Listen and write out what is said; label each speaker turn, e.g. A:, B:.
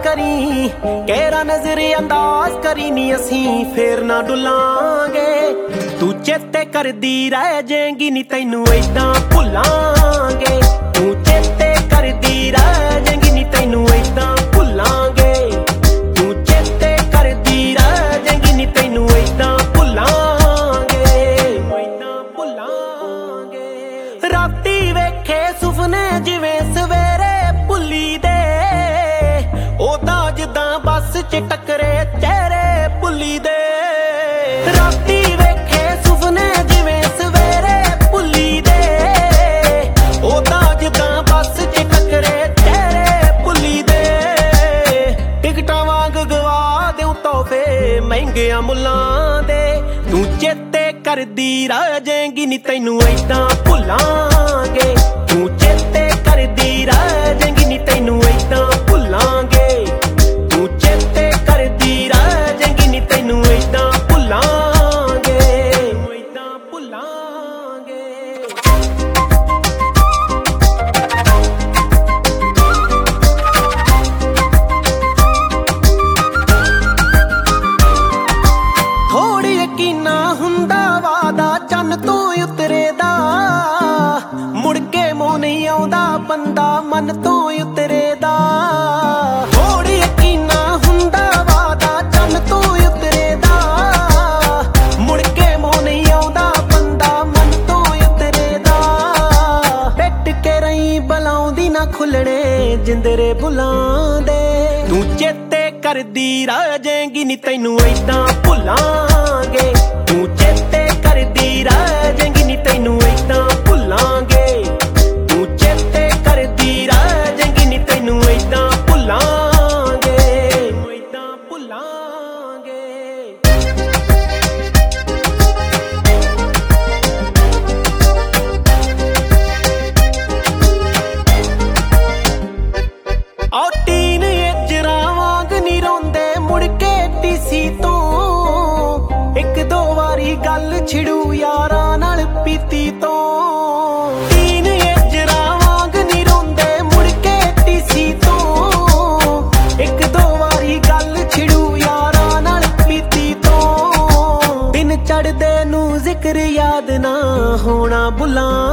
A: करी कहरा नजर अंदाज करी नी असी फेर ना डुलांगे तू चेते कर दी रह जाएगी नी तैनू ऐदां भुलांगे तू चेते कर दी रह जाएगी नी तैनू ऐदां भुलांगे तू चेते कर दी रह जाएगी नी तैनू ऐदां भुलांगे राती वेखे सुपने जिवें सवेरे भुली दे ओदा जिद्दां बस च टकरे चेहरे भुली दे राती वेखे सुपने जिवें सवेरे भुली दे ओदा जिद्दां बस च टकरे चेहरे भुली दे टिकटां वांग गवा देऊं तोहफे महंगियां मुल्लां दे तू चेते करदी रह जाएगी नी तैनू ऐदां भुलांगे तू चेते करदी रह जाएगी नी तैनू ऐदां भुलांगे तू चेते करदी रह जाएगी नी तैनू ऐदां भुलांगे थोड़ी यकीना हुंदा वादा चन्न तो उतरे दा मुड़ के मोह नहीं आउंदा बंदा मन तो उतरे दा थोड़ी यकीना हुंदा वादा चन्न तो उतरे दा मुड़ के मोह नहीं आउंदा बंदा मन तो उतरे दा पिट के रही बलाउंदी ना खुलने जिंदरे बुलांदे तू चेते करदी रह जाएगी नी तैनू ऐदां भुलांगे तू चेते करदी रह जाएगी नी तैनू ऐदां भुलांगे तू चेते करदी रह जाएगी नी तैनू ऐदां भुलांगे टीन एजरा वांग नी रोंदे मुड़ के टीसी तो एक दो वारी गल छिड़ू यारां नाल पीती तो टीन एजरा वांग नी रोंदे मुड़ के टीसी तो एक दो वारी गल छिड़ू यारां नाल पीती तो दिन चढ़दे नू जिक्र याद ना होना बुला